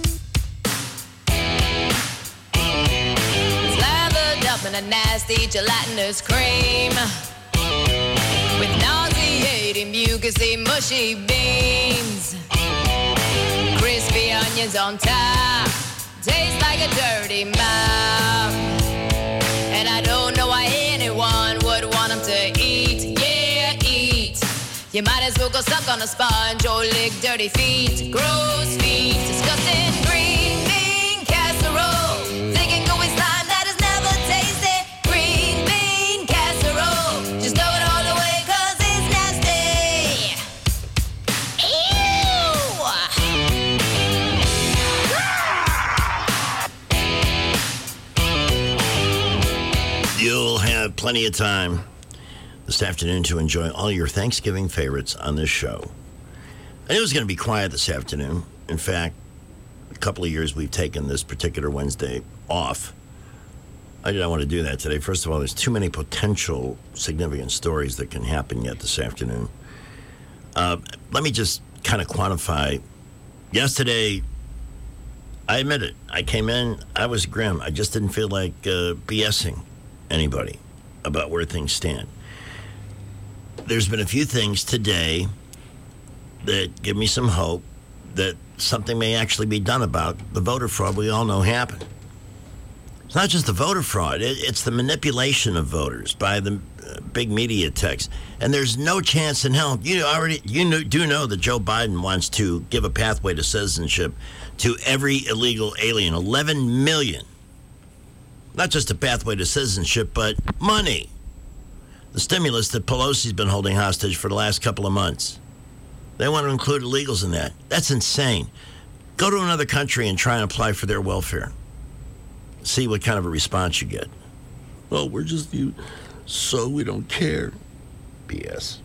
Slathered up in a nasty gelatinous cream with nauseating mucusy mushy beans. Crispy onions on top, taste like a dirty mouth. And I don't know why anyone would want them to eat, yeah, eat. You might as well go suck on a sponge or lick dirty feet. Gross feet, disgusting green bean casserole. Thinking going slime that has never tasted. Green bean casserole, just throw it all away 'cause it's nasty. You'll have plenty of time this afternoon to enjoy all your Thanksgiving favorites on this show. I knew it was going to be quiet this afternoon. In fact, a couple of years we've taken this particular Wednesday off. I did not want to do that today. First of all, there's too many potential significant stories that can happen yet this afternoon. Uh, let me just kind of quantify. Yesterday, I admit it, I came in, I was grim. I just didn't feel like uh, BSing anybody about where things stand. There's been a few things today that give me some hope that something may actually be done about the voter fraud we all know happened. It's not just the voter fraud, it, it's the manipulation of voters by the uh, big media techs. And there's no chance in hell. You already you know, do know that Joe Biden wants to give a pathway to citizenship to every illegal alien, eleven million. Not just a pathway to citizenship, but money. The stimulus that Pelosi's been holding hostage for the last couple of months. They want to include illegals in that. That's insane. Go to another country and try and apply for their welfare. See what kind of a response you get. Well, we're just you, so we don't care. B S.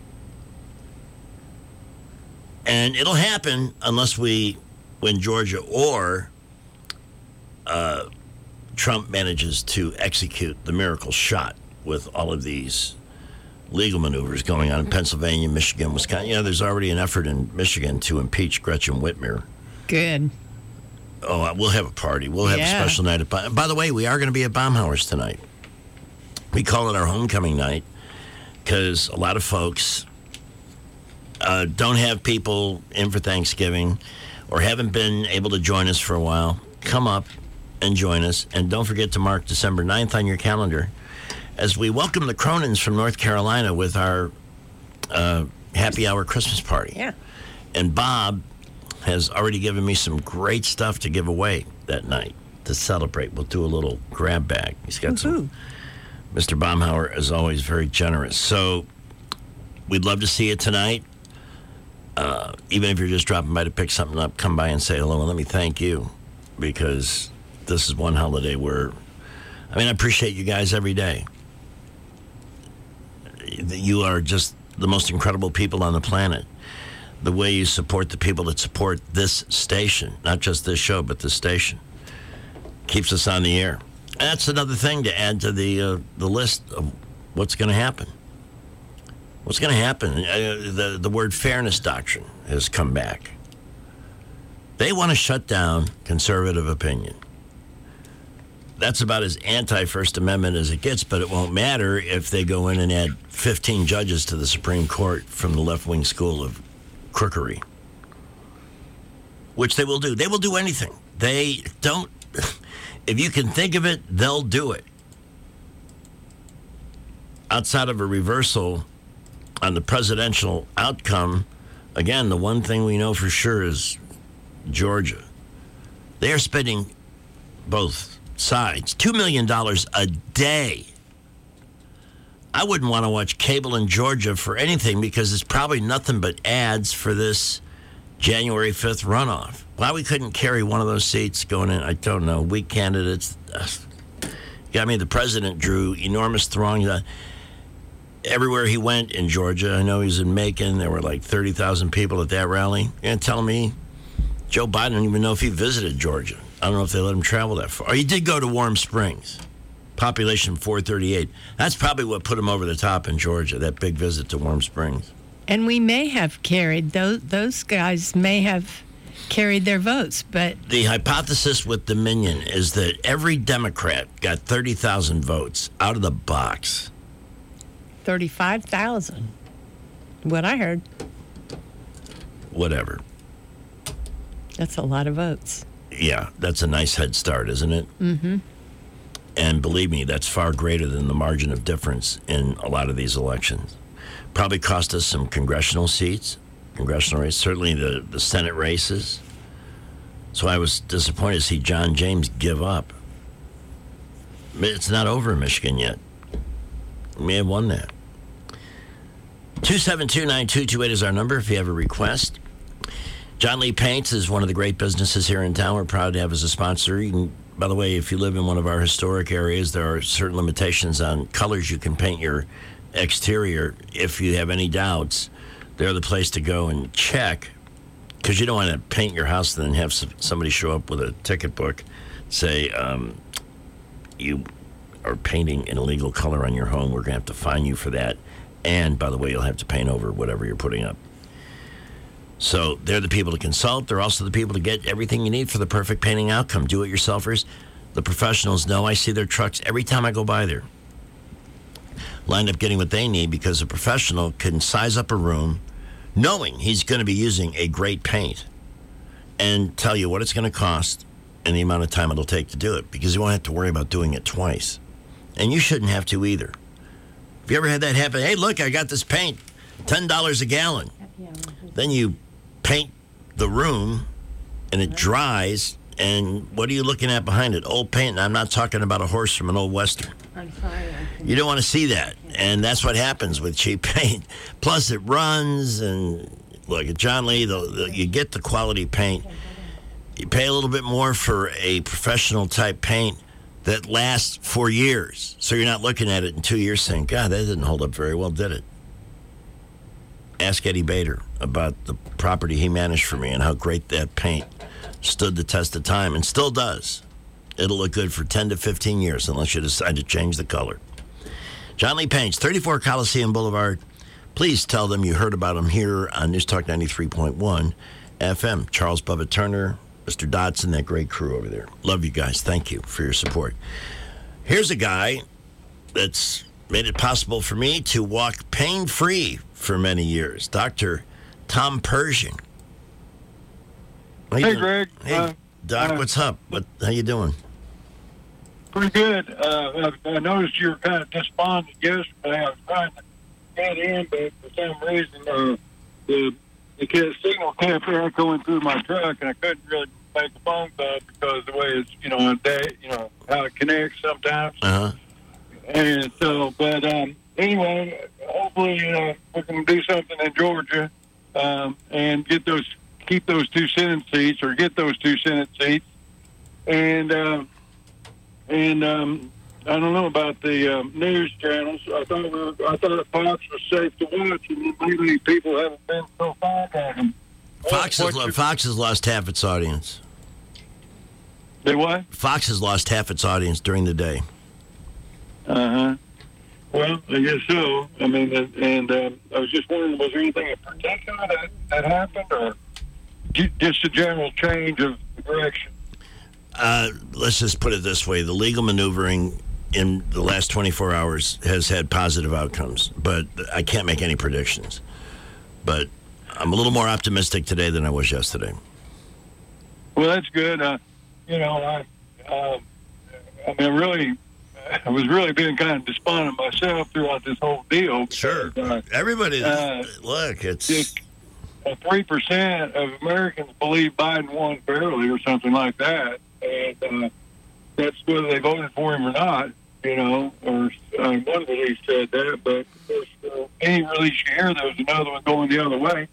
And it'll happen unless we win Georgia or uh, Trump manages to execute the miracle shot with all of these legal maneuvers going on in Pennsylvania, Michigan, Wisconsin. Yeah, there's already an effort in Michigan to impeach Gretchen Whitmer. Good. Oh, we'll have a party. We'll have Yeah. a special night. At, Ba- by the way, we are going to be at Baumhauer's tonight. We call it our homecoming night because a lot of folks uh, don't have people in for Thanksgiving or haven't been able to join us for a while. Come up and join us. And don't forget to mark December ninth on your calendar as we welcome the Cronins from North Carolina with our uh, happy hour Christmas party. Yeah. And Bob has already given me some great stuff to give away that night to celebrate. We'll do a little grab bag. He's got some. Mister Baumhauer is always very generous. So we'd love to see you tonight. Uh, even if you're just dropping by to pick something up, come by and say hello and let me thank you, because this is one holiday where, I mean, I appreciate you guys every day. You are just the most incredible people on the planet. The way you support the people that support this station, not just this show, but this station, keeps us on the air. That's another thing to add to the uh, the list of what's going to happen. What's going to happen? Uh, the, the word fairness doctrine has come back. They want to shut down conservative opinion. That's about as anti-First Amendment as it gets, but it won't matter if they go in and add fifteen judges to the Supreme Court from the left-wing school of crookery, which they will do. They will do anything. They don't, if you can think of it, they'll do it. Outside of a reversal on the presidential outcome, again, the one thing we know for sure is Georgia. They are spending, both sides, two million dollars a day. I wouldn't want to watch cable in Georgia for anything because it's probably nothing but ads for this January fifth runoff. Why we couldn't carry one of those seats going in, I don't know. Weak candidates. I mean, the president drew enormous throngs. Uh, everywhere he went in Georgia, I know he was in Macon. There were like thirty thousand people at that rally. You're going to tell me Joe Biden didn't even know if he visited Georgia. I don't know if they let him travel that far. Or he did go to Warm Springs. Population four thirty-eight. That's probably what put him over the top in Georgia, that big visit to Warm Springs. And we may have carried, those, those guys may have carried their votes, but... The hypothesis with Dominion is that every Democrat got thirty thousand votes out of the box. thirty-five thousand. What I heard. Whatever. That's a lot of votes. Yeah, that's a nice head start, isn't it? Mm-hmm. And believe me, that's far greater than the margin of difference in a lot of these elections. Probably cost us some congressional seats, congressional races, certainly the, the Senate races. So I was disappointed to see John James give up. It's not over in Michigan yet. We may have won that. two seven two, nine two two eight is our number if you have a request. John Lee Paints is one of the great businesses here in town. We're proud to have as a sponsor. You can, by the way, if you live in one of our historic areas, there are certain limitations on colors you can paint your exterior. If you have any doubts, they're the place to go and check, because you don't want to paint your house and then have somebody show up with a ticket book, say, um, you are painting an illegal color on your home. We're going to have to fine you for that. And, by the way, you'll have to paint over whatever you're putting up. So they're the people to consult. They're also the people to get everything you need for the perfect painting outcome. Do-it-yourselfers. The professionals know. I see their trucks every time I go by there. Lined up getting what they need because a professional can size up a room knowing he's going to be using a great paint and tell you what it's going to cost and the amount of time it'll take to do it, because you won't have to worry about doing it twice. And you shouldn't have to either. Have you ever had that happen? Hey, look, I got this paint, ten dollars a gallon. Then you paint the room and it dries, and what are you looking at behind it? Old paint. And I'm not talking about a horse from an old Western. I'm sorry. You don't want to see that, and that's what happens with cheap paint. Plus it runs, and look, at John Lee, the, the, you get the quality paint. You pay a little bit more for a professional type paint that lasts for years, so you're not looking at it in two years saying, God, that didn't hold up very well, did it? Ask Eddie Bader about the property he managed for me and how great that paint stood the test of time and still does. It'll look good for ten to fifteen years unless you decide to change the color. John Lee Paints, thirty-four Coliseum Boulevard. Please tell them you heard about him here on News Talk ninety-three point one F M. Charles Bubba Turner, Mister Dodson, that great crew over there. Love you guys. Thank you for your support. Here's a guy that's made it possible for me to walk pain-free for many years. Doctor Tom Pershing. How you Hey, doing? Greg. Hey, Uh, Doc, uh, what's up? What? How you doing? Pretty good. Uh, I, I noticed you were kind of despondent yesterday. I was trying to get in, but for some reason, uh, the the kid signal kept echoing through my truck, and I couldn't really make a phone call because the way it's, you know, a day, you know, how it connects sometimes. Uh huh. And so, but um, anyway, hopefully uh, we can do something in Georgia um, and get those, keep those two Senate seats, or get those two Senate seats, and. Uh, And um, I don't know about the um, news channels. I thought we were, I thought Fox was safe to watch, and maybe people haven't been so fond of them. Fox has, lo- Fox has lost half its audience. They what? Fox has lost half its audience during the day. Uh huh. Well, I guess so. I mean, and, and um, I was just wondering, was there anything in particular that, that happened, or ju- just a general change of direction? Uh, let's just put it this way. The legal maneuvering in the last twenty-four hours has had positive outcomes, but I can't make any predictions. But I'm a little more optimistic today than I was yesterday. Well, that's good. Uh, you know, I, um, I mean, I really, I was really being kind of despondent myself throughout this whole deal. Sure. Uh, Everybody, uh, look, it's... just three percent of Americans believe Biden won fairly or something like that. And uh, that's whether they voted for him or not, you know, or uh, one release said that, but of course, uh, any release you hear, there was another one going the other way.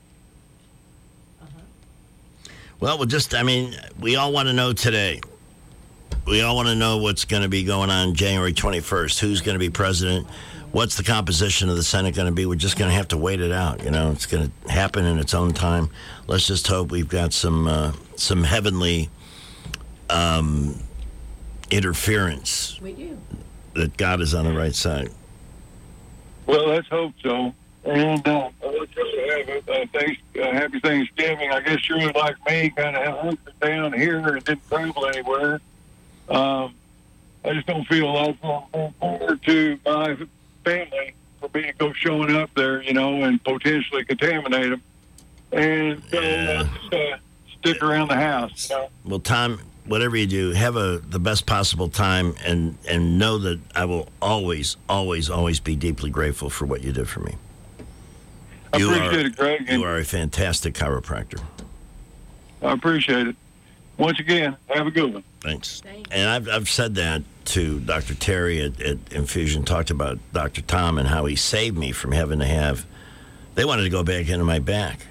Well, we'll just, I mean, we all want to know today. We all want to know what's going to be going on January twenty-first. Who's going to be president? What's the composition of the Senate going to be? We're just going to have to wait it out. You know, it's going to happen in its own time. Let's just hope we've got some uh, some heavenly um, interference. We do. That God is on the right side. Well, let's hope so. And uh, let's just have a, a thanks, uh, happy Thanksgiving. I guess you're like me, kind of hunkered down here and didn't travel anywhere. Um, I just don't feel like I'm forward to my family for me to go showing up there, you know, and potentially contaminate them. And so Yeah. uh, just uh, stick around the house, you know. Well, Tom, whatever you do, have a the best possible time, and and know that I will always, always, always be deeply grateful for what you did for me. I You appreciate are, it, Greg. You are a fantastic chiropractor. I appreciate it. Once again, have a good one. Thanks. And I've I've said that to Doctor Terry at, at Infusion, talked about Doctor Tom and how he saved me from having to have, they wanted to go back into my back.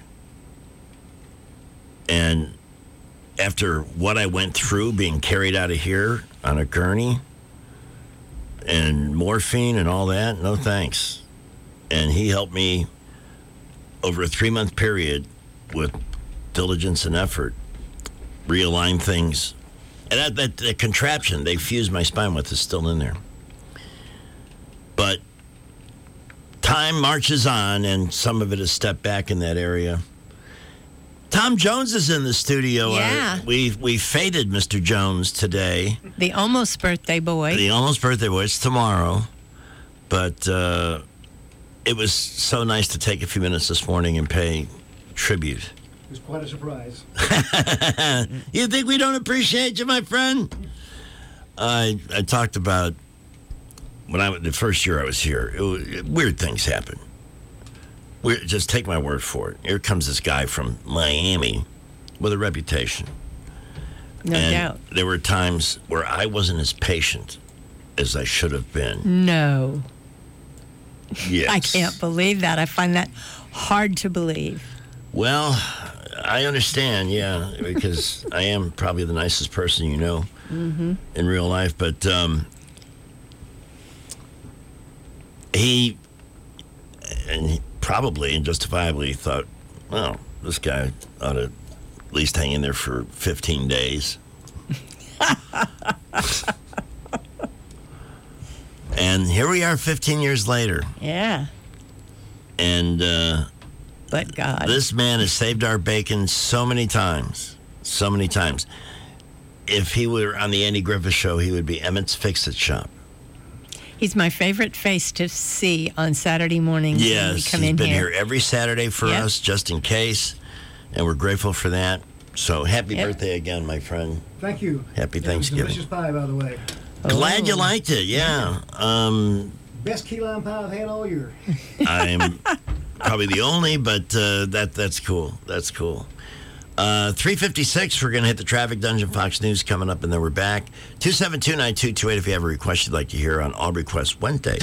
And after what I went through being carried out of here on a gurney and morphine and all that, no thanks. And he helped me over a three-month period with diligence and effort realign things. And that, that, that contraption they fused my spine with is still in there. But time marches on, and some of it has stepped back in that area. Tom Jones is in the studio. Yeah. Uh, we we faded Mister Jones today. The almost birthday boy. The almost birthday boy. It's tomorrow. But uh, it was so nice to take a few minutes this morning and pay tribute. It was quite a surprise. You think we don't appreciate you, my friend? I I talked about when I the first year I was here. It was, weird things happen. We're, just take my word for it. Here comes this guy from Miami with a reputation. No and doubt. There were times where I wasn't as patient as I should have been. No. Yes. I can't believe that. I find that hard to believe. Well, I understand, yeah, because I am probably the nicest person you know Mm-hmm. in real life. But um, he, and he probably and justifiably thought, well, this guy ought to at least hang in there for fifteen days. And here we are fifteen years later. Yeah. And uh, but God. This man has saved our bacon so many times. So many times. If he were on the Andy Griffith Show, he would be Emmett's Fix-It Shop. He's my favorite face to see on Saturday mornings when we Yes, come he's in been here. here every Saturday for Yep. us, just in case. And we're grateful for that. So happy Yep. birthday again, my friend. Thank you. Happy It was Thanksgiving. delicious pie, by the way. Glad you Oh. liked it, yeah. Um, Best key lime pie I've had all year. I'm probably the only, but uh, that that's cool. That's cool. Uh, three fifty-six, we're going to hit the traffic dungeon. Fox News coming up, and then we're back. two seven two, nine two two eight if you have a request you'd like to hear on All Request Wednesday.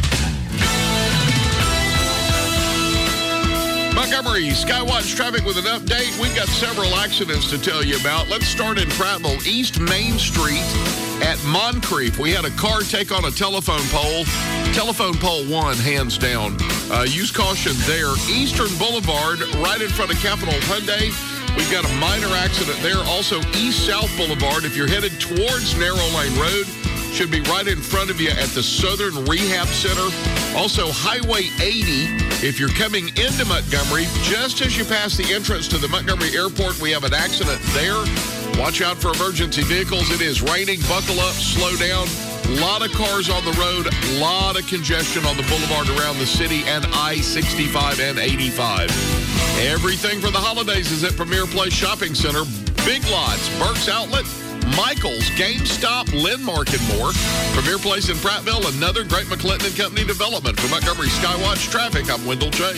Montgomery Skywatch traffic with an update. We've got several accidents to tell you about. Let's start in Prattville, East Main Street at Moncrief. We had a car take on a telephone pole. Telephone pole one, hands down. Uh, use caution there. Eastern Boulevard, right in front of Capital Hyundai. We've got a minor accident there. Also, East-South Boulevard, if you're headed towards Narrow Lane Road, should be right in front of you at the Southern Rehab Center. Also, Highway eighty, if you're coming into Montgomery, just as you pass the entrance to the Montgomery Airport, we have an accident there. Watch out for emergency vehicles. It is raining. Buckle up, slow down. A lot of cars on the road, a lot of congestion on the boulevard around the city and I sixty-five and eighty-five. Everything for the holidays is at Premier Place Shopping Center. Big Lots, Burke's Outlet, Michael's, GameStop, Landmark, and more. Premier Place in Prattville, another great McClinton and Company development. For Montgomery Skywatch Traffic, I'm Wendell J.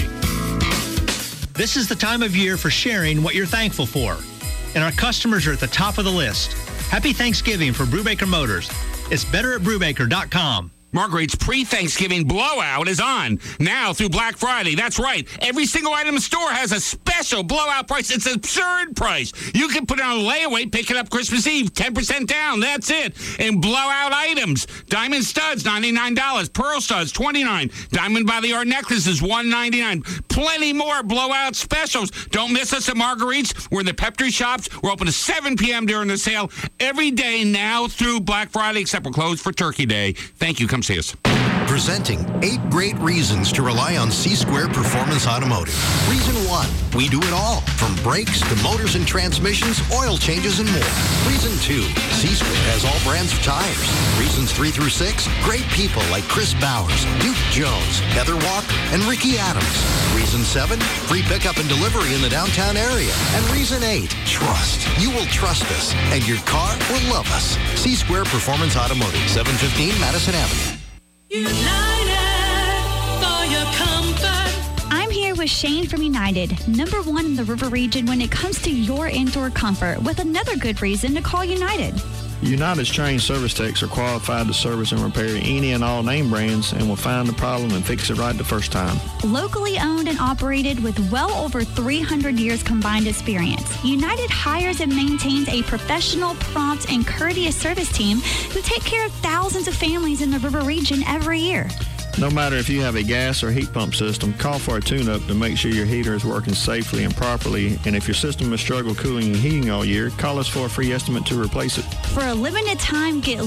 This is the time of year for sharing what you're thankful for. And our customers are at the top of the list. Happy Thanksgiving for Brubaker Motors. It's better at brubaker dot com. Marguerite's pre-Thanksgiving blowout is on now through Black Friday. That's right. Every single item in the store has a special blowout price. It's an absurd price. You can put it on a layaway, pick it up Christmas Eve, ten percent down. That's it. And blowout items. Diamond studs, ninety-nine dollars. Pearl studs, twenty-nine dollars. Diamond by the Art necklaces, one ninety-nine. Plenty more blowout specials. Don't miss us at Marguerite's. We're in the Peppery shops. We're open to seven p.m. during the sale every day now through Black Friday, except we're closed for Turkey Day. Thank you. Come see us. Presenting eight great reasons to rely on C-Square Performance Automotive. Reason one, we do it all, from brakes to motors and transmissions, oil changes, and more. Reason two, C-Square has all brands of tires. Reasons three through six, great people like Chris Bowers, Duke Jones, Heather Walker, and Ricky Adams. Reason seven, free pickup and delivery in the downtown area. And reason eight, trust. You will trust us, and your car will love us. C-Square Performance Automotive, seven fifteen Madison Avenue. United for your comfort. I'm here with Shane from United, number one in the River Region when it comes to your indoor comfort, with another good reason to call United. United's trained service techs are qualified to service and repair any and all name brands and will find the problem and fix it right the first time. Locally owned and operated with well over three hundred years combined experience, United hires and maintains a professional, prompt, and courteous service team who take care of thousands of families in the River Region every year. No matter if you have a gas or heat pump system, call for a tune-up to make sure your heater is working safely and properly. And if your system has struggled cooling and heating all year, call us for a free estimate to replace it. For a limited time, get